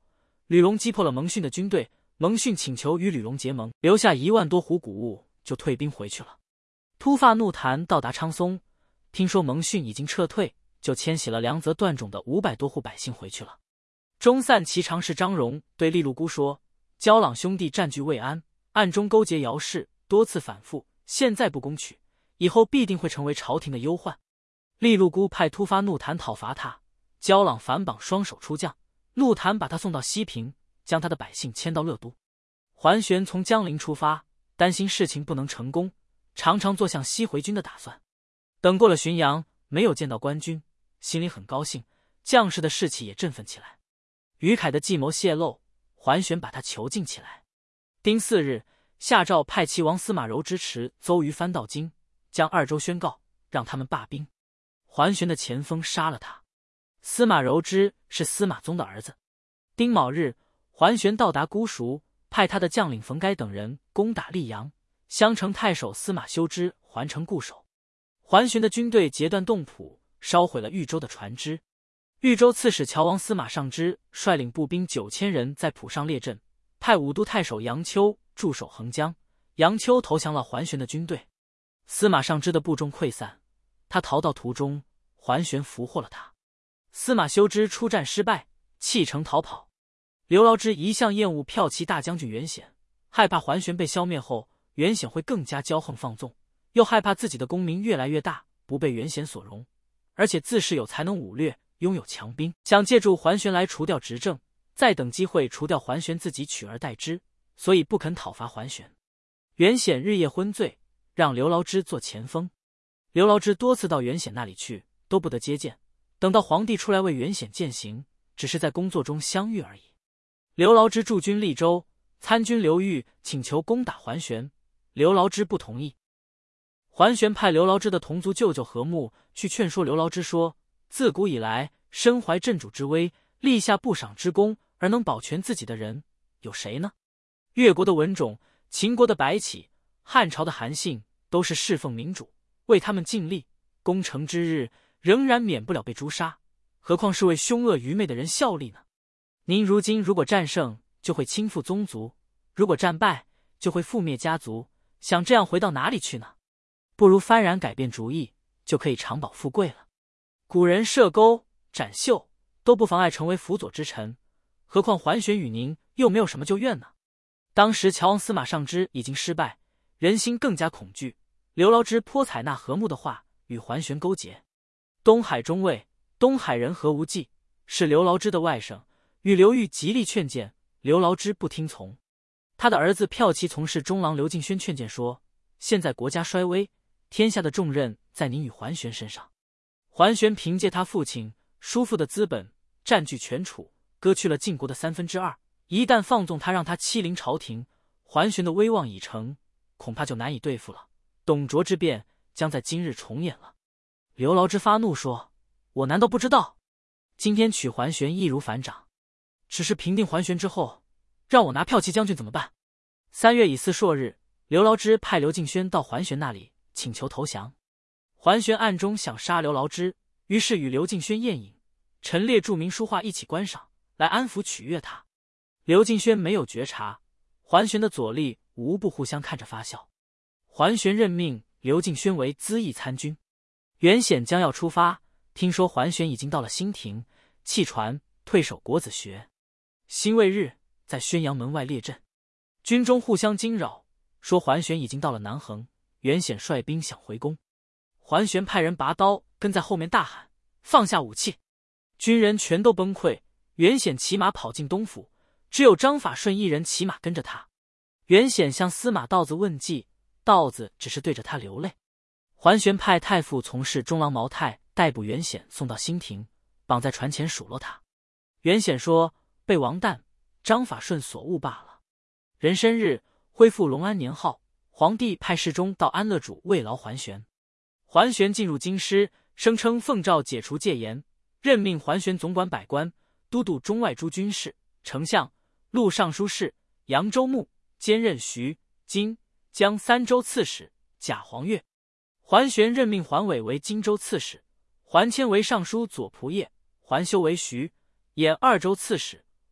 S1: 吕龙击破了蒙逊的军队，蒙逊请求与吕龙结盟，留下1万多斛谷物，就退兵回去了。突发怒檀到达昌松，听说蒙逊已经撤退，就迁徙了良泽段种的500多户百姓回去了。中散骑常侍张荣对利禄姑说：“焦朗兄弟占据魏安，暗中勾结姚氏，多次反复，现在不攻取，以后必定会成为朝廷的忧患。”利禄姑派突发怒檀讨伐他，焦朗反绑双手出将，怒檀把他送到西平，将他的百姓迁到乐都。桓玄从江陵出发，担心事情不能成功，常常做向西回军的打算。等过了浔阳，没有见到官军，心里很高兴，将士的士气也振奋起来。于凯的计谋泄露，桓玄把他囚禁起来。丁巳日，下诏派齐王司马柔支持邹瑜翻到京，将2州宣告，让他们罢兵。桓玄的前锋杀了他。司马柔之是司马宗的儿子。丁卯日，桓玄到达姑熟，派他的将领冯该等人攻打溧阳，襄城太守司马修之还城固守。桓玄的军队截断洞浦，烧毁了豫州的船只。豫州刺史乔王司马尚之率领步兵9000人在浦上列阵，派武都太守杨秋驻守横江。杨秋投降了桓玄的军队，司马尚之的部众溃散，他逃到途中，桓玄俘获了他。司马修之出战失败，弃城逃跑。刘牢之一向厌恶骠骑大将军袁显，害怕桓玄被消灭后，袁显会更加骄横放纵，又害怕自己的功名越来越大，不被袁显所容，而且自恃有才能武略，拥有强兵，想借助桓玄来除掉执政，再等机会除掉桓玄自己取而代之，所以不肯讨伐桓玄。袁显日夜昏醉，让刘牢之做前锋。刘牢之多次到袁显那里去，都不得接见，等到皇帝出来为袁显饯行，只是在工作中相遇而已。刘牢之驻军利州，参军刘裕请求攻打桓玄，刘牢之不同意。桓玄派刘牢之的同族舅舅何穆去劝说刘牢之说：“自古以来，身怀镇主之威，立下不赏之功，而能保全自己的人，有谁呢？越国的文种，秦国的白起，汉朝的韩信，都是侍奉民主，为他们尽力，攻城之日，仍然免不了被诛杀，何况是为凶恶愚昧的人效力呢？您如今如果战胜，就会倾覆宗族；如果战败，就会覆灭家族。想这样回到哪里去呢？不如幡然改变主意，就可以长保富贵了。古人射钩、斩绣都不妨碍成为辅佐之臣，何况桓玄与您又没有什么旧怨呢？”当时乔王司马尚之已经失败，人心更加恐惧。刘牢之颇采纳何穆的话，与桓玄勾结。东海中尉、东海人何无忌是刘牢之的外甥，与刘裕极力劝谏，刘牢之不听从。他的儿子骠骑从事中郎刘敬轩劝谏说：“现在国家衰微，天下的重任在您与桓玄身上。桓玄凭借他父亲叔父的资本，占据全楚，割去了晋国的2/3，一旦放纵他，让他欺凌朝廷，桓玄的威望已成，恐怕就难以对付了。董卓之变将在今日重演了。”刘牢之发怒说：“我难道不知道？今天取桓玄易如反掌，只是平定桓玄之后，让我拿骠骑将军怎么办？”3月乙巳朔日，刘牢之派刘敬轩到桓玄那里请求投降。桓玄暗中想杀刘牢之，于是与刘敬轩宴饮，陈列著名书画一起观赏，来安抚取悦他。刘敬轩没有觉察，桓玄的左力无不互相看着发笑。桓玄任命刘敬轩为资议参军。袁显将要出发，听说桓玄已经到了新亭，弃船退守国子学。辛未日，在宣阳门外列阵，军中互相惊扰，说桓玄已经到了南横。袁显率兵想回宫，桓玄派人拔刀跟在后面大喊：“放下武器！”军人全都崩溃。袁显骑马跑进东府，只有张法顺一人骑马跟着他。袁显向司马道子问计，道子只是对着他流泪。桓玄派太傅从事中郎毛太逮捕袁显，送到新亭，绑在船前数落他。袁显说：“被王旦、张法顺所误罢了。”壬申日，恢复隆安年号，皇帝派侍中到安乐主慰劳桓玄。桓玄进入京师，声称奉诏解除戒严，任命桓玄总管百官，都督中外诸军事，丞相、录尚书事、扬州牧，兼任徐、荆、江3州刺史。贾黄钺。桓玄任命桓伟为荆州刺史，桓谦为尚书左仆射，桓修为徐、兖2州刺史，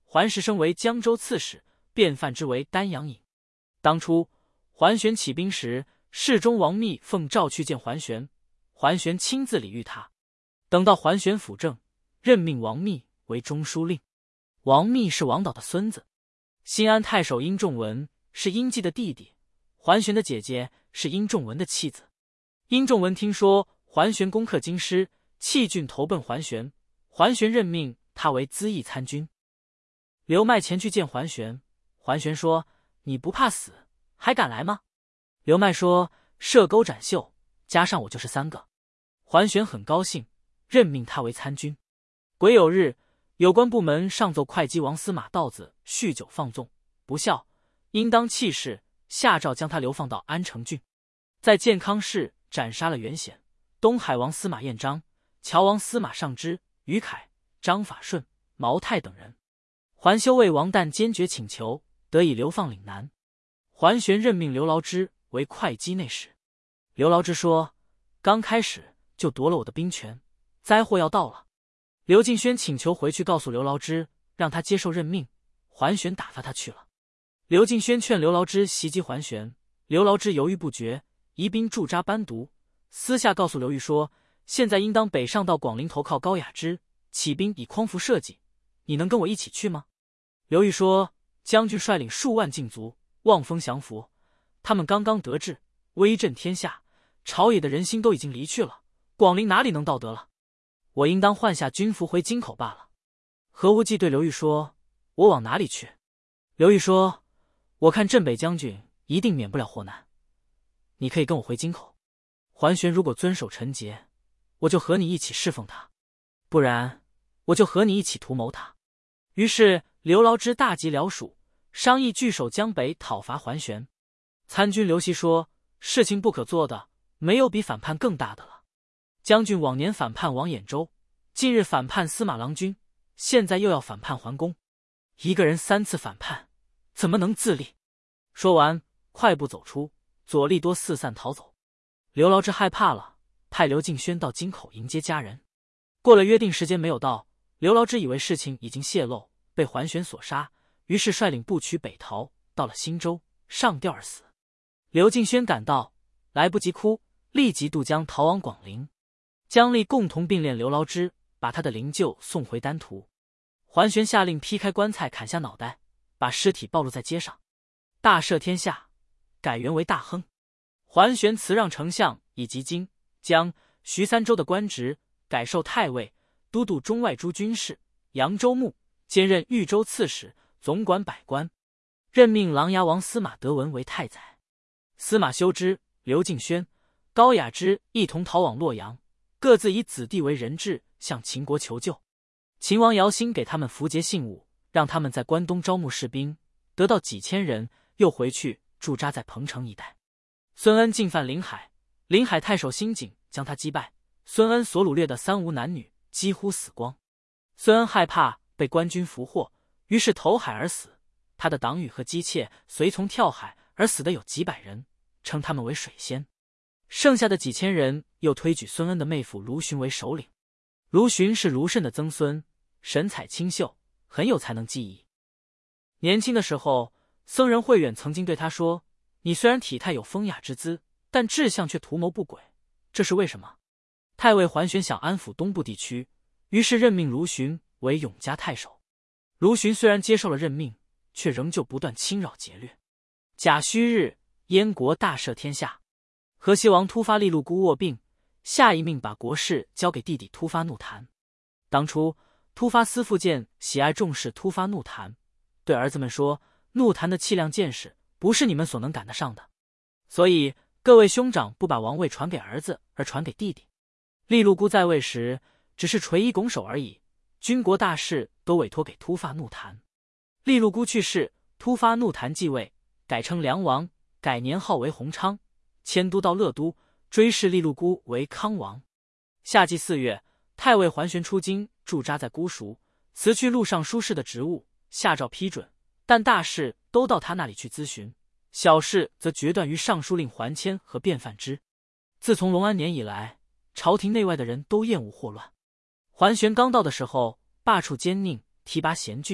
S1: 桓石升为江州刺史，卞范之为丹阳尹。当初桓玄起兵时，侍中王密奉诏去见桓玄，桓玄亲自礼遇他。等到桓玄辅政，任命王密为中书令。王密是王导的孙子。新安太守殷仲文是殷季的弟弟，桓玄的姐姐是殷仲文的妻子。殷仲文听说桓玄攻克京师，弃郡投奔桓玄，桓玄任命他为资议参军。刘迈前去见桓玄，桓玄说：“你不怕死，还敢来吗？”刘迈说：“射钩斩袖，加上我就是3个。”桓玄很高兴，任命他为参军。癸酉日，有关部门上奏会稽王司马道子酗酒放纵，不孝，应当弃市，下诏将他流放到安城郡。在建康市斩杀了袁显、东海王司马彦章、乔王司马尚之、于凯、张法顺、毛泰等人。桓修为王旦坚决请求，得以流放岭南。桓玄任命刘牢之为会稽内史。刘牢之说：“刚开始就夺了我的兵权，灾祸要到了。”刘敬轩请求回去告诉刘牢之，让他接受任命。桓玄打发他去了。刘敬轩劝刘牢之袭击桓玄，刘牢之犹豫不决，移兵驻扎班独，私下告诉刘裕说：“现在应当北上到广陵投靠高雅之，起兵以匡扶社稷，你能跟我一起去吗？”刘裕说：“将军率领数万禁卒，望风降服，他们刚刚得志，威震天下，朝野的人心都已经离去了，广陵哪里能到得了？我应当换下军服回京口罢了。”何无忌对刘裕说：“我往哪里去？”刘裕说：“我看镇北将军一定免不了祸难，你可以跟我回京口。桓玄如果遵守臣节，我就和你一起侍奉他；不然，我就和你一起图谋他。”于是刘牢之大集僚属，商议据守江北，讨伐桓玄。参军刘熙说：“事情不可做的，没有比反叛更大的了。将军往年反叛王兖州，近日反叛司马郎君，现在又要反叛桓公，一个人3次反叛，怎么能自立？”说完，快步走出，左利多四散逃走。刘牢之害怕了，派刘敬轩到京口迎接家人。过了约定时间没有到，刘牢之以为事情已经泄露，被桓玄所杀，于是率领部曲北逃，到了新州，上吊而死。刘敬轩赶到，来不及哭，立即渡江逃往广陵。姜立共同并殓刘牢之，把他的灵柩送回丹徒。桓玄下令劈开棺材，砍下脑袋，把尸体暴露在街上。大赦天下，改元为大亨。桓玄辞让丞相以及荆、江、徐3州的官职，改授太尉，都督中外诸军事，扬州牧，兼任豫州刺史，总管百官。任命琅琊王司马德文为太宰。司马修之、刘敬轩、高雅之一同逃往洛阳，各自以子弟为人质，向秦国求救。秦王姚兴给他们符节信物，让他们在关东招募士兵，得到几千人，又回去驻扎在彭城一带。孙恩进犯临海，临海太守辛景将他击败，孙恩所掳掠的3无男女几乎死光。孙恩害怕被官军俘获，于是投海而死。他的党羽和姬妾随从跳海而死的有几百人，称他们为水仙。剩下的几千人又推举孙恩的妹夫卢循为首领。卢循是卢慎的曾孙，神采清秀，很有才能技艺。年轻的时候，僧人慧远曾经对他说：“你虽然体态有风雅之姿，但志向却图谋不轨，这是为什么？”太尉桓玄想安抚东部地区，于是任命卢循为永嘉太守。卢循虽然接受了任命，却仍旧不断侵扰劫掠。甲戌日，燕国大赦天下。河西王突发利禄孤卧病，下一命把国事交给弟弟突发怒谈。当初突发司父见喜爱重视突发怒谈，对儿子们说：“怒谈的气量见识，不是你们所能赶得上的。所以各位兄长不把王位传给儿子，而传给弟弟。”利禄孤在位时，只是垂衣拱手而已，军国大事都委托给突发怒谈。利禄孤去世，突发怒谈继位，改称梁王，改年号为弘昌，迁都到乐都，追谥利禄孤为康王。夏季4月，太尉桓玄出京，驻扎在姑孰，辞去录尚书事的职务，下诏批准，但大事都到他那里去咨询，小事则决断于尚书令桓谦和卞范之。自从隆安年以来，朝廷内外的人都厌恶祸乱。桓玄刚到的时候，罢黜奸佞，提拔贤俊，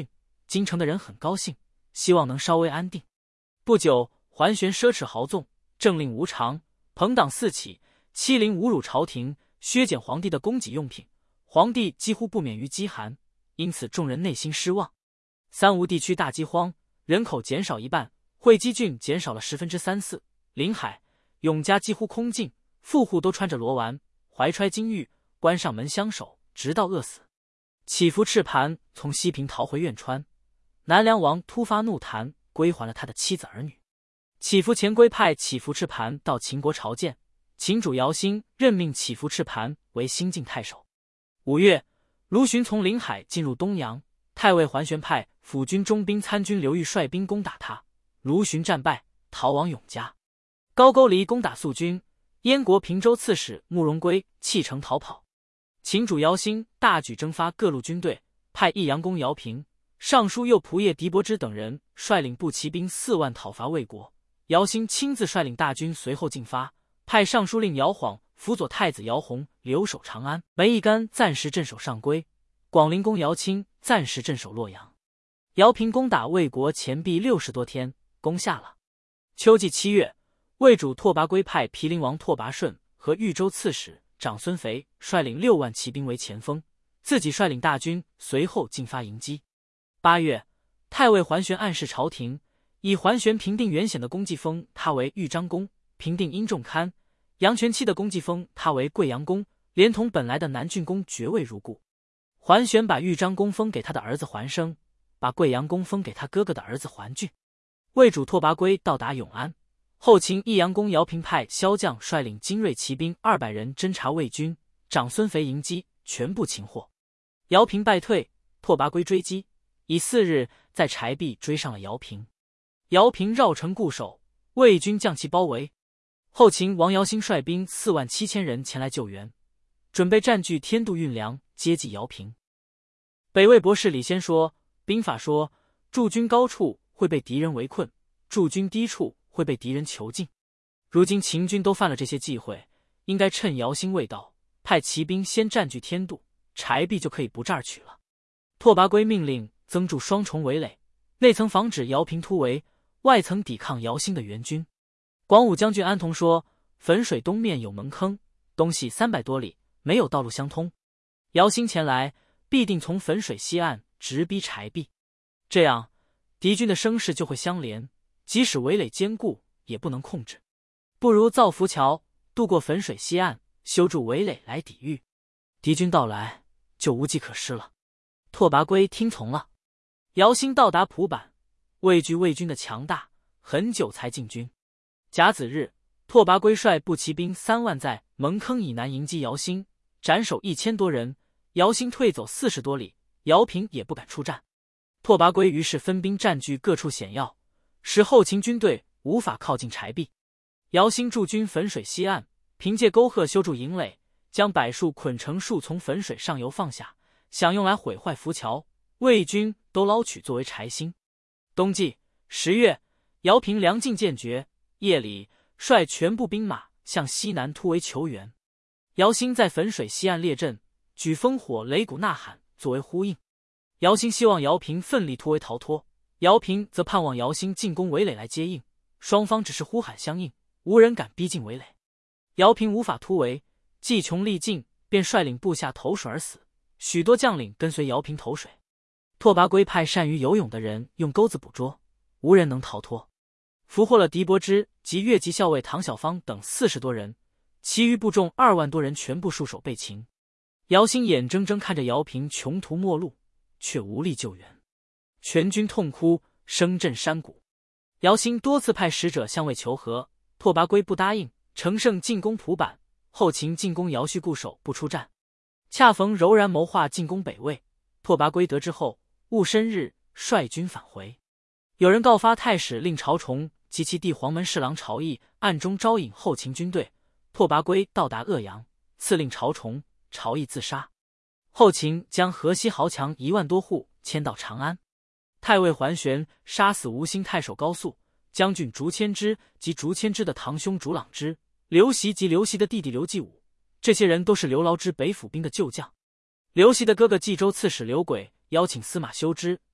S1: 京城的人很高兴，希望能稍微安定。不久，桓玄奢侈豪纵，政令无常，朋党四起，欺凌侮辱朝廷，削减皇帝的供给用品，皇帝几乎不免于饥寒，因此众人内心失望。三吴地区大饥荒，人口减少一半，会稽郡减少了3/4，临海、永嘉几乎空尽，富户都穿着罗丸，怀揣金玉，关上门相守，直到饿死。乞伏赤磐从西平逃回苑川，南梁王突发怒弹，归还了他的妻子儿女。乞伏前归派乞伏赤磐到秦国朝见，秦主姚兴任命乞伏赤磐为新晋太守。5月，卢循从临海进入东阳，太尉桓玄派辅军中兵参军刘裕率兵攻打他，卢循战败，逃往永嘉。高句丽攻打肃军，燕国平州刺史慕容归弃城逃跑。秦主姚兴大举征发各路军队，派益阳公姚平、尚书右仆射狄伯之等人率领步骑兵4万讨伐魏国。姚兴亲自率领大军随后进发，派尚书令姚晃辅佐太子姚泓留守长安，梅义干暂时镇守上邽，广陵公姚钦暂时镇守洛阳。姚平攻打魏国前必60多天，攻下了。秋季7月，魏主拓跋圭派毗陵王拓跋顺和豫州刺史长孙肥率领6万骑兵为前锋，自己率领大军随后进发迎击。8月，太尉桓玄暗示朝廷，以桓玄平定袁显的功绩封他为豫章公，平定殷仲堪、杨全期的功绩封他为贵阳公，连同本来的南郡公爵位如故。桓玄把豫章公封给他的儿子桓生，把贵阳公封给他哥哥的儿子桓俊。魏主拓跋圭到达永安，后秦益阳公姚平派骁将率领精锐骑兵200人侦察魏军，长孙肥迎击，全部擒获。姚平败退，拓跋圭追击，以4日在柴壁追上了姚平。姚平绕城固守，魏军将其包围。后秦王姚兴率兵47000人前来救援，准备占据天渡运粮，接济姚平。北魏博士李先说，兵法说，驻军高处会被敌人围困，驻军低处会被敌人囚禁。如今秦军都犯了这些忌讳，应该趁姚兴未到，派骑兵先占据天渡，柴壁就可以不这儿取了。拓跋圭命令增筑双重围垒，内层防止姚平突围，外层抵抗姚兴的援军。广武将军安童说，汾水东面有门坑，东西300多里，没有道路相通。姚兴前来，必定从汾水西岸直逼柴壁，这样敌军的声势就会相连，即使围垒坚固，也不能控制。不如造浮桥，渡过汾水西岸，修筑围垒来抵御。敌军到来，就无计可施了。拓跋圭听从了。姚兴到达蒲坂，畏惧魏军的强大，很久才进军。甲子日，拓跋圭率步骑兵3万在蒙坑以南迎击姚兴，斩首1000多人。姚兴退走40多里，姚平也不敢出战。拓跋圭于是分兵占据各处险要，使后秦军队无法靠近柴壁。姚兴驻军汾水西岸，凭借沟壑修筑营垒，将柏树捆成树从汾水上游放下，想用来毁坏浮桥，魏军都捞取作为柴薪。冬季10月，姚平粮尽见绝，夜里率全部兵马向西南突围求援。姚兴在汾水西岸列阵，举烽火擂鼓呐喊作为呼应。姚兴希望姚平奋力突围逃脱，姚平则盼望姚兴进攻围垒来接应，双方只是呼喊相应，无人敢逼近围垒。姚平无法突围，计穷力尽，便率领部下投水而死，许多将领跟随姚平投水。拓跋圭派善于游泳的人用钩子捕捉，无人能逃脱。俘获了狄伯之及越级校尉唐小芳等40多人，其余部众2万多人全部束手被擒。姚兴眼睁睁看着姚平穷途末路，却无力救援，全军痛哭，声震山谷。姚兴多次派使者相魏求和，拓跋圭不答应，乘胜进攻蒲坂，后秦进攻姚绪固守不出战。恰逢柔然谋划进攻北魏，拓跋圭得知后，戊申日率军返回。有人告发太史令朝崇及其弟黄门侍郎朝义暗中招引后秦军队，拓跋圭到达鄂阳，赐令朝崇，朝义自杀。后秦将河西豪强1万多户迁到长安。太尉桓玄杀死吴兴太守高肃、将军竹谦之及竹谦之的堂兄竹朗之、刘袭及刘袭的弟弟刘继武，这些人都是刘牢之北府兵的旧将。刘袭的哥哥冀州刺史刘轨邀请司马修之、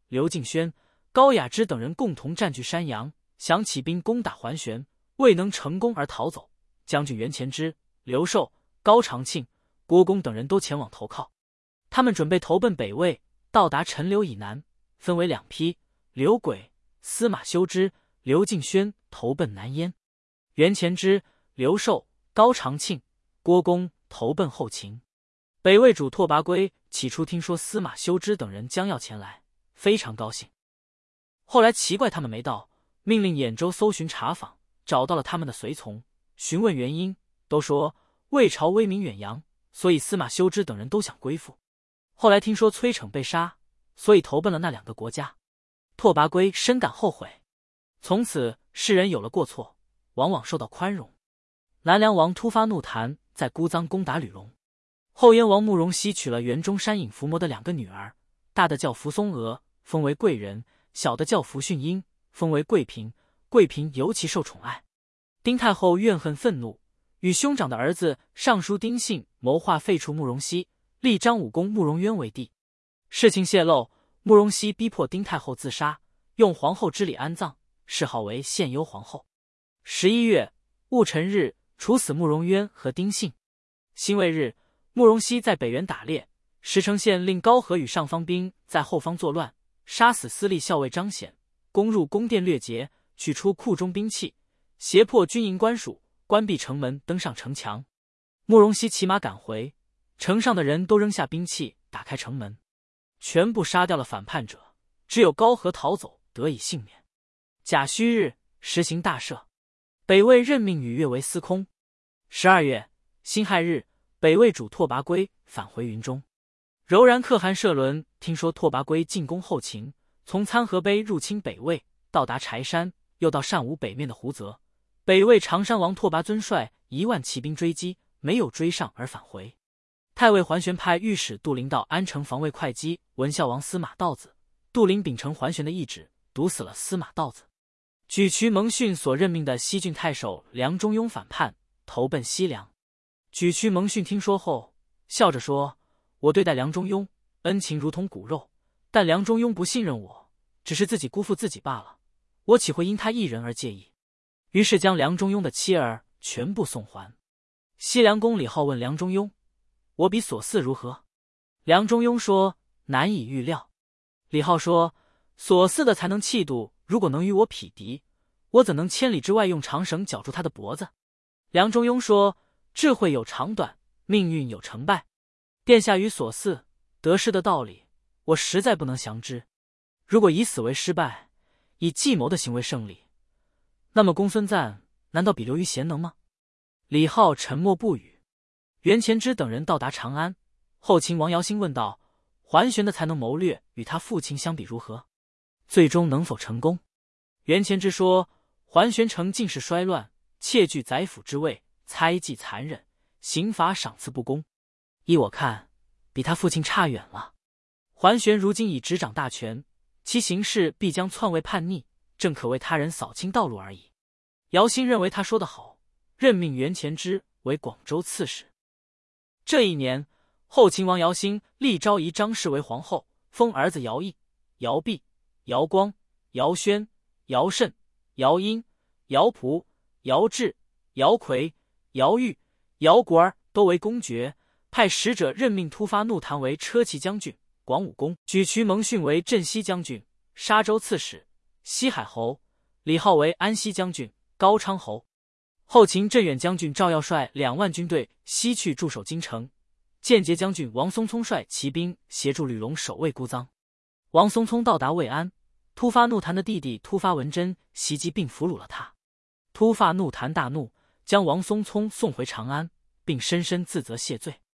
S1: 刘敬轩、高雅之等人共同占据山阳，想起兵攻打桓玄，未能成功而逃走。将军袁潜之、刘寿、高长庆、郭公等人都前往投靠。他们准备投奔北魏，到达陈留以南，分为2批，刘轨、司马修之、刘敬轩投奔南燕，袁潜之、刘寿、高长庆、郭公投奔后秦。北魏主拓跋圭起初听说司马修之等人将要前来，非常高兴。后来奇怪他们没到，命令兖州搜寻查访，找到了他们的随从，询问原因，都说魏朝威名远扬，所以司马修之等人都想归附。后来听说崔逞被杀，所以投奔了那2个国家。拓跋圭深感后悔，从此世人有了过错，往往受到宽容。南梁王突发怒谈，在姑臧攻打吕龙。后燕王慕容熙娶了园中山隐伏魔的2个女儿，大的叫扶松娥，封为贵人；小的叫扶训英，封为贵嫔。贵嫔尤其受宠爱。丁太后怨恨愤怒，与兄长的儿子尚书丁信谋划废除慕容熙，立张武公慕容渊为帝。事情泄露，慕容熙逼迫丁太后自杀，用皇后之礼安葬，谥号为献幽皇后。11月戊辰日，处死慕容渊和丁信。辛未日，慕容熙在北原打猎，石城县令高和与上方兵在后方作乱，杀死司隶校尉张显，攻入宫殿掠劫，取出库中兵器，胁迫军营官署关闭城门，登上城墙。慕容熙骑马赶回，城上的人都扔下兵器，打开城门，全部杀掉了反叛者，只有高和逃走，得以幸免。甲戌日，实行大赦，北魏任命禹越为司空。12月辛亥日，北魏主拓跋圭返回云中。柔然可汗舍伦听说拓跋圭进攻后秦，从参合碑入侵北魏，到达柴山，又到单武北面的胡泽。北魏常山王拓跋尊率1万骑兵追击，没有追上而返回。太尉桓玄派御史杜陵到安城防卫会稽文孝王司马道子，杜陵秉承桓玄的意志，毒死了司马道子。沮渠蒙逊所任命的西郡太守梁中庸反叛，投奔西凉。沮渠蒙逊听说后，笑着说：“我对待梁中庸恩情如同骨肉，但梁中庸不信任我，只是自己辜负自己罢了，我岂会因他一人而介意？”于是将梁中庸的妻儿全部送还。西凉公李浩问梁中庸：“我比所似如何？”梁中庸说：“难以预料。”李浩说：“所似的才能气度，如果能与我匹敌，我怎能千里之外用长绳绞住他的脖子？”梁中庸说：“智慧有长短，命运有成败。殿下与所似得失的道理，我实在不能详知。如果以死为失败，以计谋的行为胜利，那么公孙瓒难道比刘虞贤能吗？”李浩沉默不语。袁潜之等人到达长安，后秦王姚兴问道：“桓玄的才能谋略与他父亲相比如何？最终能否成功？”袁潜之说：“桓玄成尽是衰乱，窃据宰辅之位，猜忌残忍，刑罚赏赐不公。依我看，比他父亲差远了。桓玄如今已执掌大权，其行事必将篡位叛逆，正可为他人扫清道路而已。”姚兴认为他说得好，任命袁潜之为广州刺史。这一年，后秦王姚兴立昭仪张氏为皇后，封儿子姚毅、姚弼、姚光、姚宣、姚慎、姚殷、姚仆、姚志、姚奎、姚玉、姚国儿都为公爵，派使者任命突发怒谈为车骑将军、广武公，沮渠蒙逊为镇西将军、沙州刺史、西海侯，李浩为安西将军、高昌侯。后秦镇远将军赵耀率2万军队西去驻守京城，建节将军王松聪率骑兵协助吕龙守卫姑臧。王松聪到达渭安，突发怒谈的弟弟突发文真袭击并俘虏了他。突发怒谈大怒，将王松聪送回长安，并深深自责谢罪。